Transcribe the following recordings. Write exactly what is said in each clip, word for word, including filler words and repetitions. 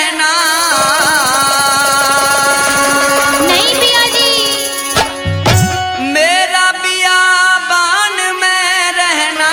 रहना। नहीं पिया जी। मेरा बियाबान में रहना।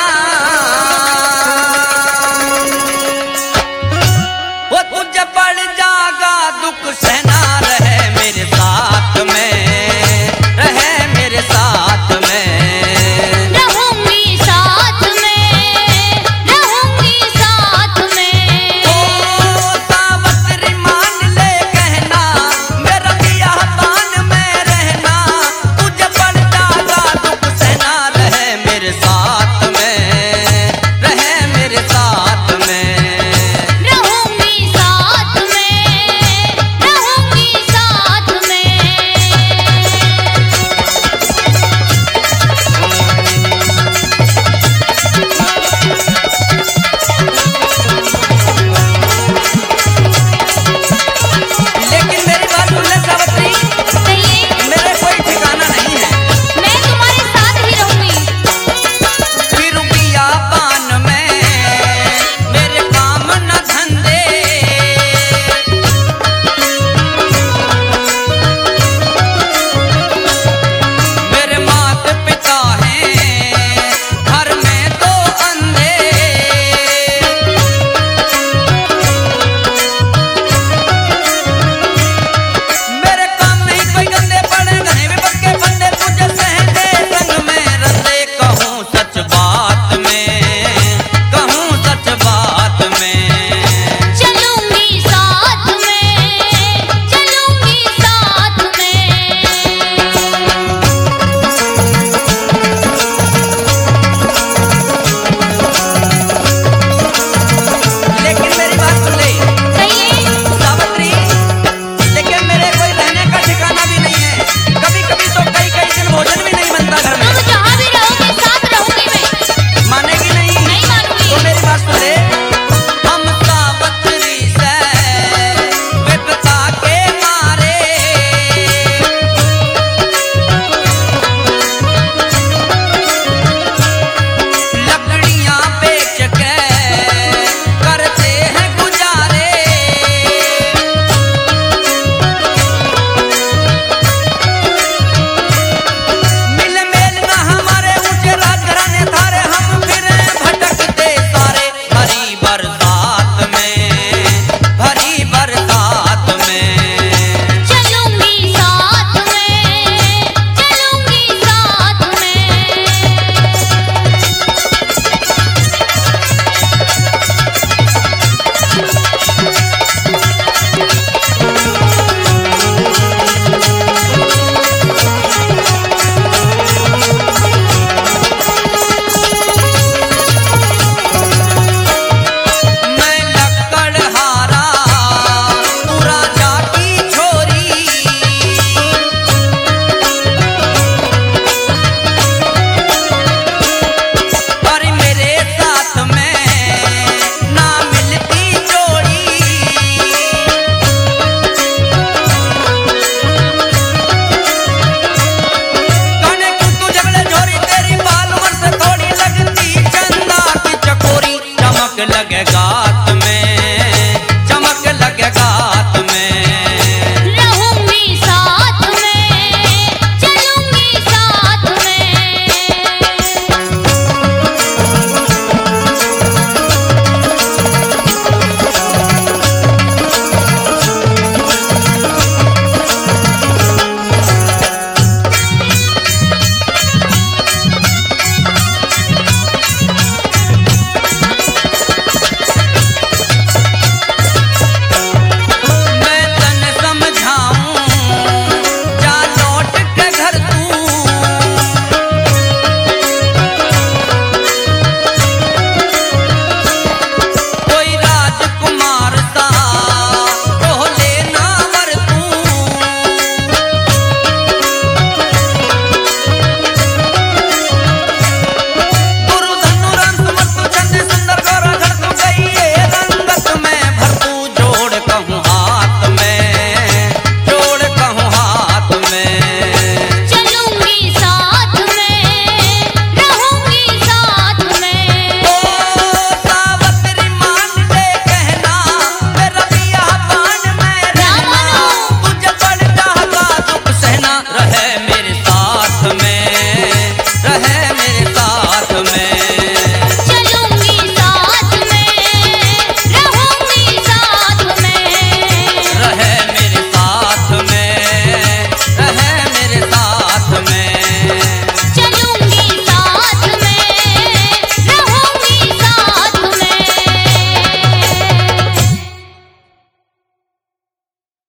वो तुझे पड़ जागा दुख सहना, रहे मेरे साथ में, रहे मेरे साथ में। रहूंगी साथ में, रहूंगी साथ में। ओ सावत्री मान ले कहना, मेरा बियाबान में रहना। तुझे पड़ जागा दुख सहना, रहे मेरे साथ में, रहे मेरे साथ में। रहूंगी साथ में, रहूंगी साथ में। लेकिन मेरी बात सुन ले सावित्री, कहिए। मेरे कोई ठिकाना नहीं है। मैं तुम्हारे साथ ही रहूंगी। फिर बियाबान में मेरे काम न धंधे। मेरे माता पिता हैं घर में दो अंधे। मेरे काम नहीं कोई गंदे पड़े, घने भी पक्के बंदे। तुझे सहने संग में रंदे, कहूँ सच बात में, कहूँ सच बात में। चलूंगी साथ में, चलूंगी साथ में। लेकिन मेरी बात सुन ले कहिए। सावित्री, लेकिन मेरे कोई रहने का ठिकाना भी नहीं है। कभी कभी तो कई कई दिन भोजन भी नहीं बनता घर में। तुम जहाँ भी रहोगे साथ रहूंगी मैं। मानेगी नहीं? नहीं मानूंगी। तो मेरी बात सुन ले, हम सावित्री से विपदा के मारे। लकड़ियां बेच के करते हैं गुजारे। मिल मेल ना हमारे ऊंचे राजघराने थारे, हम फिरे भटकते सारे। भरी बरसात में, भरी बरसात में। चलूंगी साथ में, चलूंगी साथ में। मैं लकड़हारा तू राजा की छोरी। पर मेरे साथ में ना मिलती जोड़ी। कने क्यों तुझे बड़े झोरी, तेरी बाल उम्र से थोड़ी लगती चंदा की चकोरी। चमक लगेगा